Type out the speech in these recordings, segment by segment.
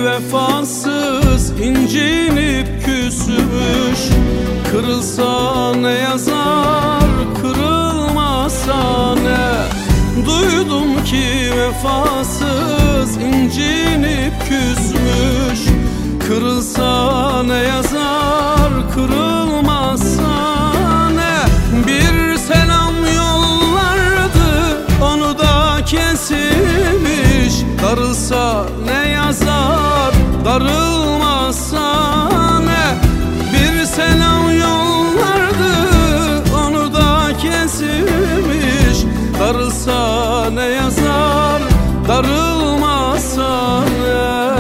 vefasız incinip küsmüş. Kırılsa ne yazar, kırılmasa ne? Duydum ki vefasız incinip küsmüş. Kırılsa ne yazar, kırılmasa ne? Bir selam yollardı, onu da kesilmiş. Darılsa ne yazar, darılmasa ne? Bir selam yollardı, onu da kesilmiş. Darılsa ne yazar, darılmasa ne?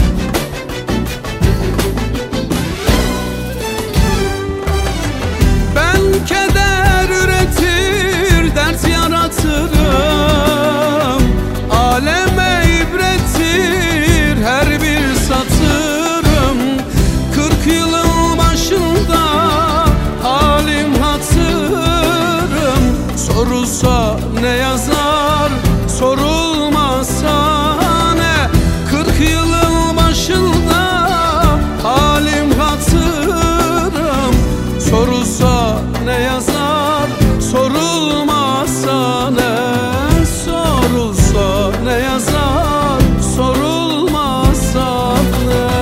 Ben keder üretir, dert yaratırım. Aleme ibrettir her bir satırım. 40 yılın başında halim hatırım. Sorulsa ne yazar, sorulmasa ne? 40 yılın başında halim hatırım. Sorulsa ne yazar, sorulmasa ne? Sorulsa ne yazar, sorulmasa ne?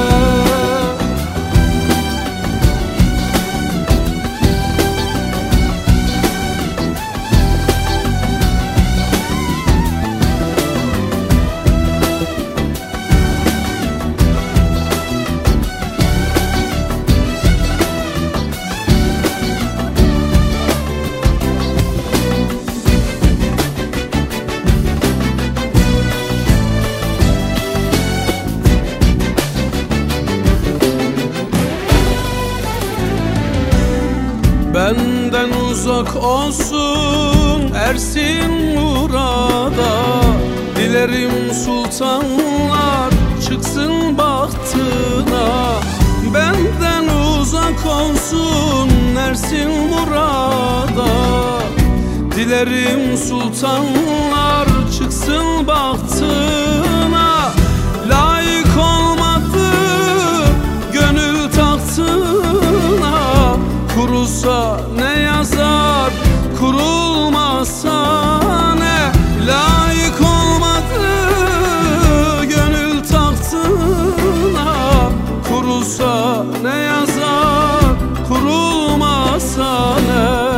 Benden uzak olsun ersin murada. Dilerim sultanlar çıksın bahtına. Benden uzak olsun ersin murada. Dilerim sultanlar çıksın bahtına. Layık olmadı gönül tahtına. Kurulsa ne yazar, kurulmasa ne? Layık olmadı gönül tahtına. Kurulsa ne yazar, kurulmasa ne?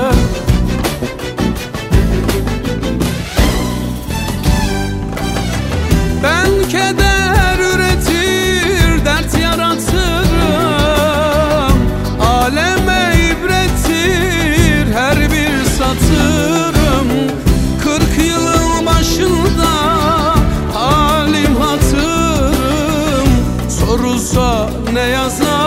Ben keder üretir, dert yaratırım. Aleme ibrettir her bir satırım. 40 yılın başında halim hatırım. Sorulsa ne yazar,